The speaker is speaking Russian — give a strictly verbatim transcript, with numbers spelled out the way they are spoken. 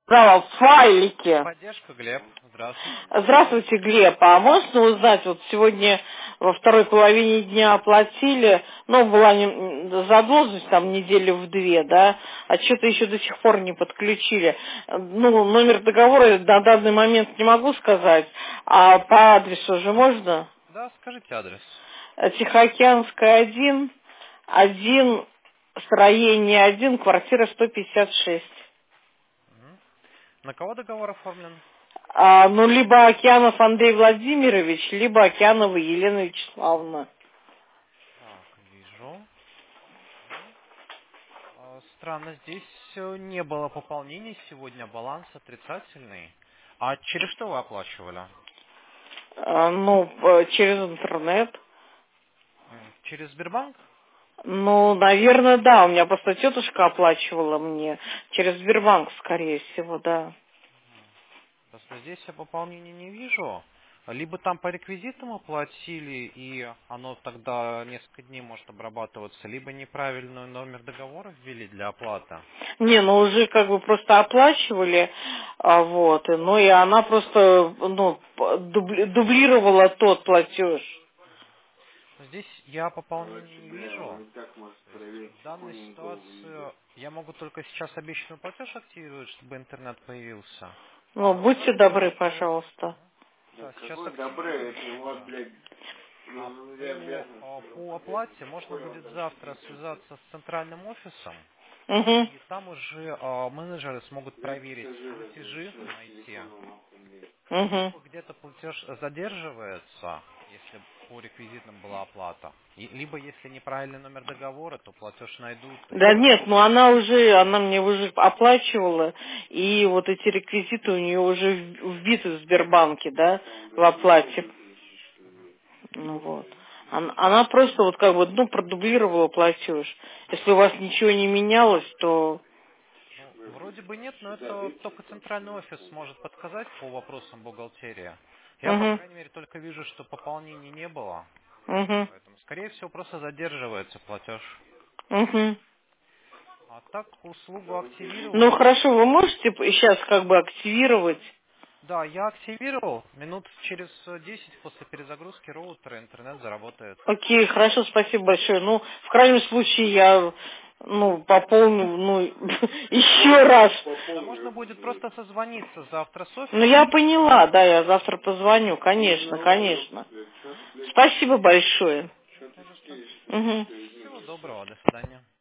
Да, в файлике. Поддержка, Глеб. Здравствуйте. Здравствуйте, Глеб. А можно узнать, вот сегодня во второй половине дня оплатили, ну, была не- задолженность там недели в две, да, а что-то еще до сих пор не подключили. Ну, номер договора на данный момент не могу сказать, а по адресу же можно? Да, скажите адрес. Э, Тихоокеанская один, один, строение один, квартира сто пятьдесят шесть. Мгм. На кого договор оформлен? А, ну, либо Океанов Андрей Владимирович, либо Океанова Елена Вячеславовна. Так, вижу. А, Странно, здесь э, не было пополнений сегодня, баланс отрицательный. А через что вы оплачивали? А, ну, э, через интернет. М, Через Сбербанк? Ну, наверное, да. У меня просто тетушка оплачивала мне. Через Сбербанк, скорее всего, да. Просто здесь я пополнений не вижу. Либо там по реквизитам оплатили, и оно тогда несколько дней может обрабатываться, либо неправильный номер договора ввели для оплаты. Не, ну уже как бы просто оплачивали, а, вот, и, ну и она просто, ну, п- дубли- дублировала тот платеж. Здесь я пополнений не вижу. То есть в данной ситуации я могу только сейчас обещанный платеж активировать, чтобы интернет появился. Ну, будьте добры, пожалуйста. Да, сейчас активирую уже. А по, а по оплате можно будет завтра связаться с центральным офисом, Угу, и там уже а, менеджеры смогут проверить платежи, найти. угу. Либо где-то платеж задерживается, если по реквизитам была оплата. И- либо если неправильный номер договора, то платеж найдут. То есть Да там... нет, ну она уже, она мне уже оплачивала, и вот эти реквизиты у нее уже в- вбиты в Сбербанке, да, в оплате. Ну вот. Она, она просто вот как бы, ну, продублировала платеж. Если у вас ничего не менялось, то... Ну, вроде бы нет, но это только центральный офис сможет подсказать по вопросам бухгалтерии. Я, по Угу, крайней мере, только вижу, что пополнений не было. угу, Поэтому, скорее всего, просто задерживается платеж. угу. А так услугу Ну активировал. хорошо, вы можете сейчас как бы активировать? Да, я активировал. Минут через э, десять после перезагрузки роутера интернет заработает. Окей, хорошо, спасибо большое. Ну, в крайнем случае я, ну, пополню, ну, еще раз. Да можно будет просто созвониться завтра с Ну, я офисом. поняла, да, я завтра позвоню, конечно, конечно. Спасибо большое. Не за что. Мгм. Всего доброго, до свидания.